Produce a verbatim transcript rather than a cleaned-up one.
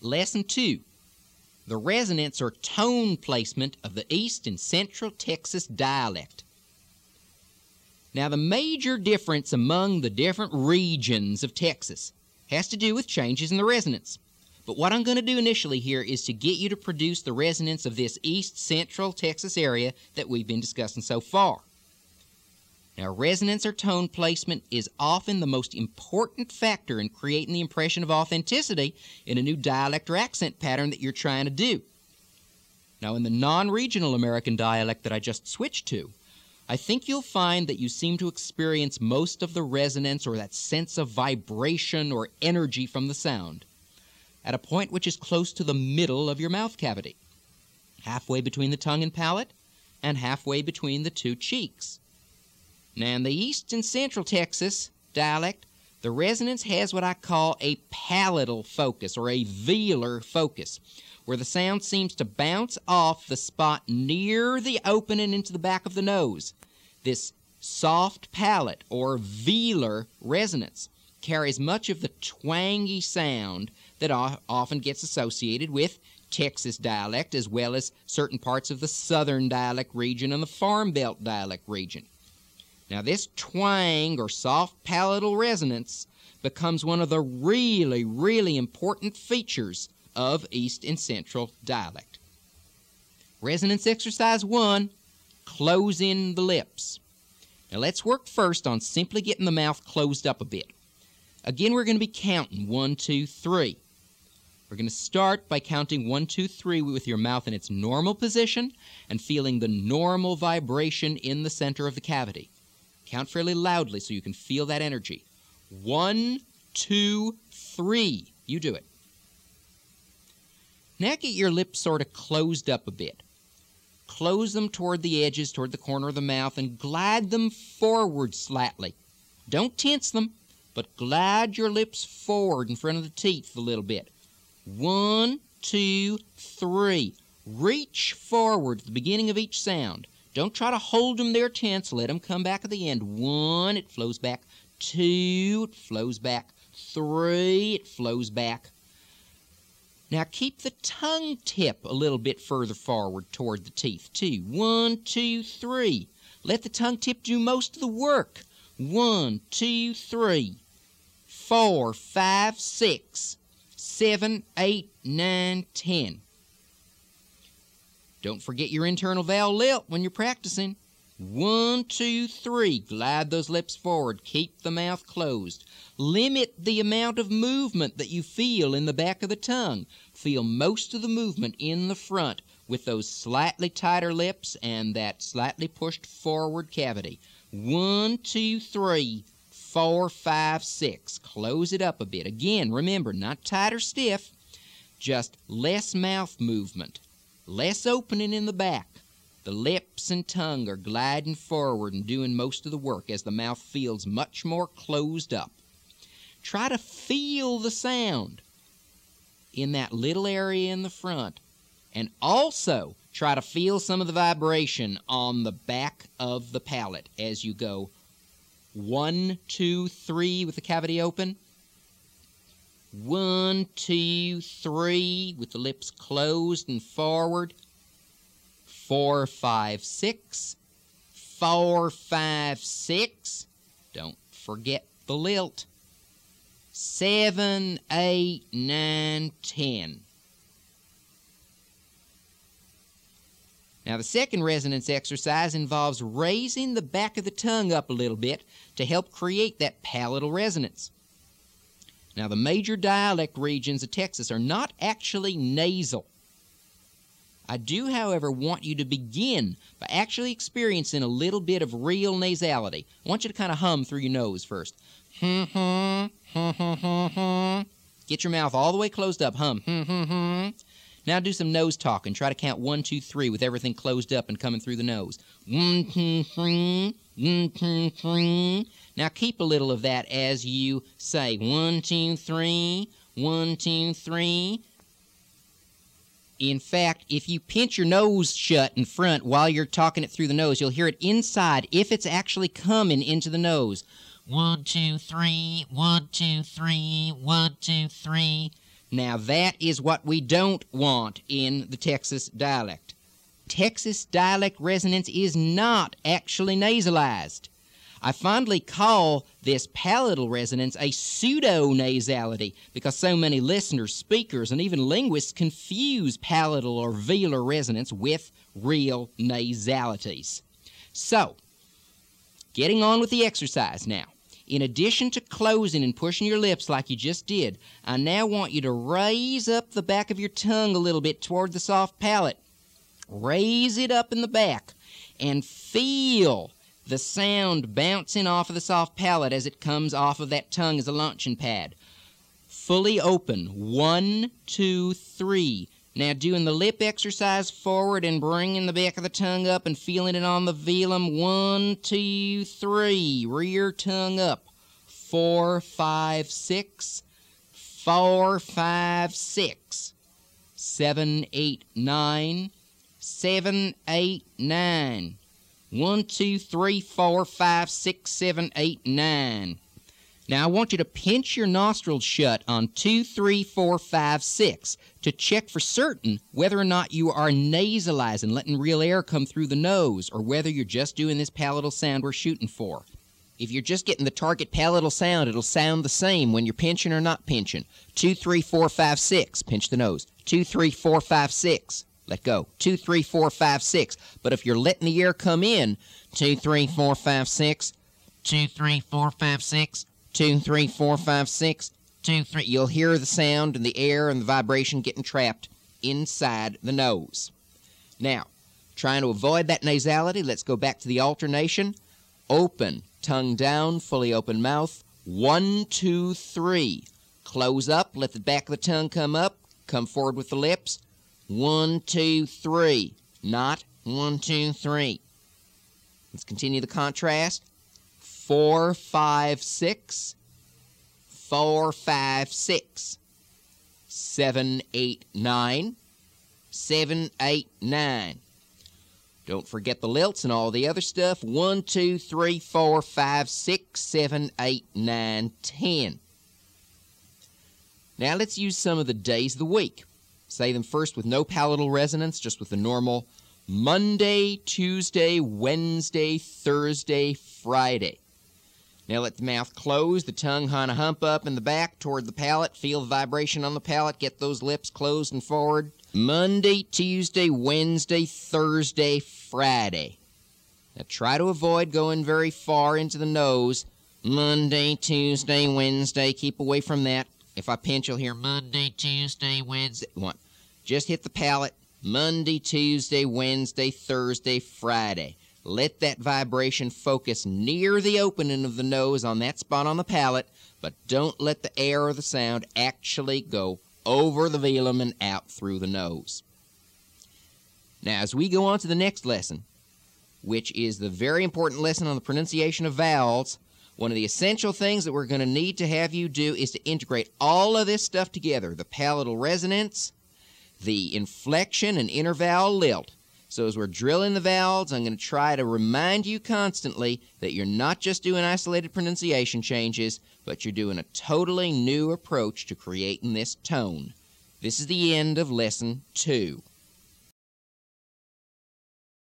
Lesson two, the resonance or tone placement of the East and Central Texas dialect. Now, the major difference among the different regions of Texas has to do with changes in the resonance. But what I'm going to do initially here is to get you to produce the resonance of this East Central Texas area that we've been discussing so far. Now, resonance or tone placement is often the most important factor in creating the impression of authenticity in a new dialect or accent pattern that you're trying to do. Now, in the non-regional American dialect that I just switched to, I think you'll find that you seem to experience most of the resonance or that sense of vibration or energy from the sound at a point which is close to the middle of your mouth cavity, halfway between the tongue and palate and halfway between the two cheeks. Now, in the East and Central Texas dialect, the resonance has what I call a palatal focus or a velar focus, where the sound seems to bounce off the spot near the opening into the back of the nose. This soft palate or velar resonance carries much of the twangy sound that often gets associated with Texas dialect, as well as certain parts of the Southern dialect region and the Farm Belt dialect region. Now, this twang or soft palatal resonance becomes one of the really, really important features of East and Central dialect. Resonance exercise one, closing the lips. Now, let's work first on simply getting the mouth closed up a bit. Again, we're going to be counting one, two, three. We're going to start by counting one, two, three with your mouth in its normal position and feeling the normal vibration in the center of the cavity. Count fairly loudly so you can feel that energy. One, two, three. You do it. Now get your lips sort of closed up a bit. Close them toward the edges, toward the corner of the mouth, and glide them forward slightly. Don't tense them, but glide your lips forward in front of the teeth a little bit. One, two, three. Reach forward at the beginning of each sound. Don't try to hold them there tense. Let them come back at the end. One, it flows back. Two, it flows back. Three, it flows back. Now keep the tongue tip a little bit further forward toward the teeth, too. One, two, three. Let the tongue tip do most of the work. One, two, three. Four, five, six, seven, eight, nine, ten. Don't forget your internal vowel lip when you're practicing. One, two, three. Glide those lips forward. Keep the mouth closed. Limit the amount of movement that you feel in the back of the tongue. Feel most of the movement in the front with those slightly tighter lips and that slightly pushed forward cavity. One, two, three, four, five, six. Close it up a bit. Again, remember, not tight or stiff, just less mouth movement. Less opening in the back. The lips and tongue are gliding forward and doing most of the work as the mouth feels much more closed up. Try to feel the sound in that little area in the front, and also try to feel some of the vibration on the back of the palate as you go one, two, three with the cavity open. One, two, three, with the lips closed and forward. Four, five, six. Four, five, six. Don't forget the lilt. Seven, eight, nine, ten. Now, the second resonance exercise involves raising the back of the tongue up a little bit to help create that palatal resonance. Now, the major dialect regions of Texas are not actually nasal. I do, however, want you to begin by actually experiencing a little bit of real nasality. I want you to kind of hum through your nose first. Get your mouth all the way closed up. Hum. Now do some nose talking. Try to count one, two, three with everything closed up and coming through the nose. One, two, three. One, two, three. Now keep a little of that as you say one, two, three, one, two, three. In fact, if you pinch your nose shut in front while you're talking it through the nose, you'll hear it inside if it's actually coming into the nose. One, two, three, one, two, three, one, two, three. Now that is what we don't want in the Texas dialect. Texas dialect resonance is not actually nasalized. I fondly call this palatal resonance a pseudo-nasality because so many listeners, speakers, and even linguists confuse palatal or velar resonance with real nasalities. So, getting on with the exercise now. In addition to closing and pushing your lips like you just did, I now want you to raise up the back of your tongue a little bit toward the soft palate. Raise it up in the back and feel the sound bouncing off of the soft palate as it comes off of that tongue as a launching pad. Fully open. One, two, three. Now doing the lip exercise forward and bringing the back of the tongue up and feeling it on the velum. One, two, three. Rear tongue up. Four, five, six. Four, five, six. Seven, eight, nine. Seven, eight, nine. One, two, three, four, five, six, seven, eight, nine. Now I want you to pinch your nostrils shut on two, three, four, five, six to check for certain whether or not you are nasalizing, letting real air come through the nose, or whether you're just doing this palatal sound we're shooting for. If you're just getting the target palatal sound, it'll sound the same when you're pinching or not pinching. Two, three, four, five, six. Pinch the nose. Two, three, four, five, six. Let go. Two, three, four, five, six. But if you're letting the air come in, two, three, four, five, six. Two, three, four, five, six. Two, three, four, five, six. Two, three. You'll hear the sound and the air and the vibration getting trapped inside the nose. Now, trying to avoid that nasality, let's go back to the alternation. Open, tongue down, fully open mouth. One, two, three. Close up, let the back of the tongue come up. Come forward with the lips. One, two, three. Not one, two, three. Let's continue the contrast. Four, five, six. Four, five, six. Seven, eight, nine. Seven, eight, nine. Don't forget the lilts and all the other stuff. One, two, three, four, five, six, seven, eight, nine, ten. Now let's use some of the days of the week. Say them first with no palatal resonance, just with the normal Monday, Tuesday, Wednesday, Thursday, Friday. Now let the mouth close, the tongue kind of hump up in the back toward the palate. Feel the vibration on the palate. Get those lips closed and forward. Monday, Tuesday, Wednesday, Thursday, Friday. Now try to avoid going very far into the nose. Monday, Tuesday, Wednesday. Keep away from that. If I pinch, you'll hear Monday, Tuesday, Wednesday. One. Just hit the palate. Monday, Tuesday, Wednesday, Thursday, Friday. Let that vibration focus near the opening of the nose on that spot on the palate, but don't let the air or the sound actually go over the velum and out through the nose. Now, as we go on to the next lesson, which is the very important lesson on the pronunciation of vowels, one of the essential things that we're going to need to have you do is to integrate all of this stuff together, the palatal resonance, the inflection and intervowel lilt. So as we're drilling the vowels, I'm going to try to remind you constantly that you're not just doing isolated pronunciation changes, but you're doing a totally new approach to creating this tone. This is the end of Lesson two.